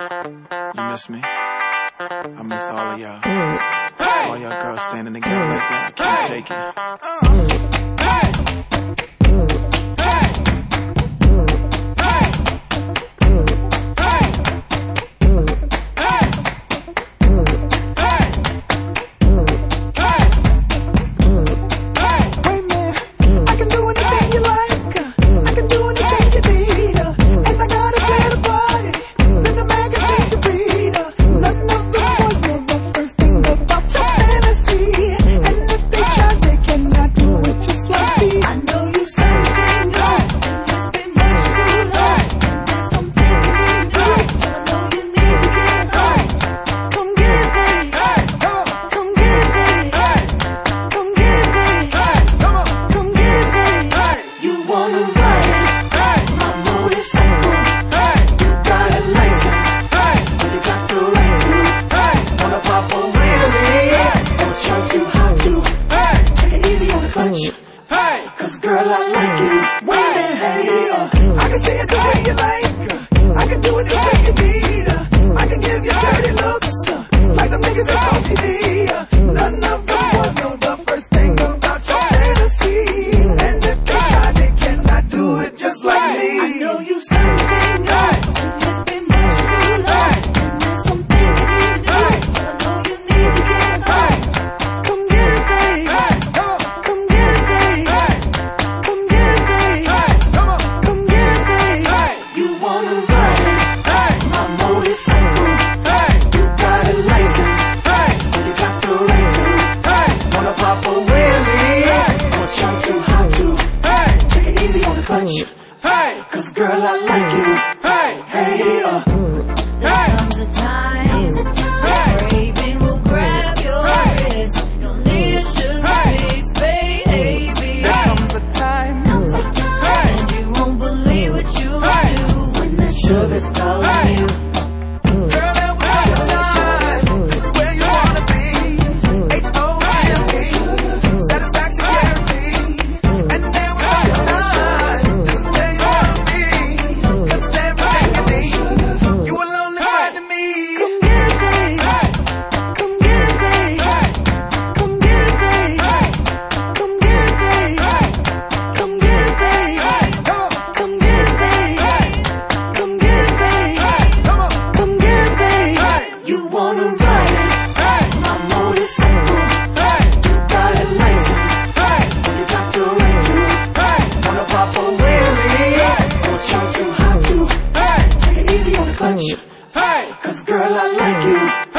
You miss me? I miss all of y'all. All y'all girls standing together like that. I can't take it. Cause girl, I like you. Wait a minute, I can see it the way you like. I can do it the way you need. I can give you dirty looks, like them niggas that's on TV. None of them boys know the first thing about your fantasy. And if they try, they cannot do it just like me. I know you something good, just been much too long. And there's some things you need to do, so I know you need to get home. Come get it, babe. Come get it, babe. Come get it, babe. Come get it, babe. You wanna ride my motorcycle? You got a license, you got the right to. Wanna pop a wheelie? Or jump too hot to? Take it easy on the clutch. Cause girl, I like you. There comes a time, craving will grab your wrist. You'll need a sugar fix, baby. There comes a time, And you won't believe what you do when the sugar's calling you. girl, that was your time. This is where you wanna be. H-O-M-E, satisfaction guaranteed. And there was your time. This is where you wanna be. Cause it's everything you need. You alone invited me. Come get it, babe. Come get it, babe. Come get it, babe. Come get it, babe. Come get it, babe. Come get it, babe. Come get it, babe. Come get it, babe. You wanna ride my motorcycle? You got a license, you got the right to. Wanna pop a wheelie? Or jump too hot to? Take it easy on the clutch. Cause girl, I like you.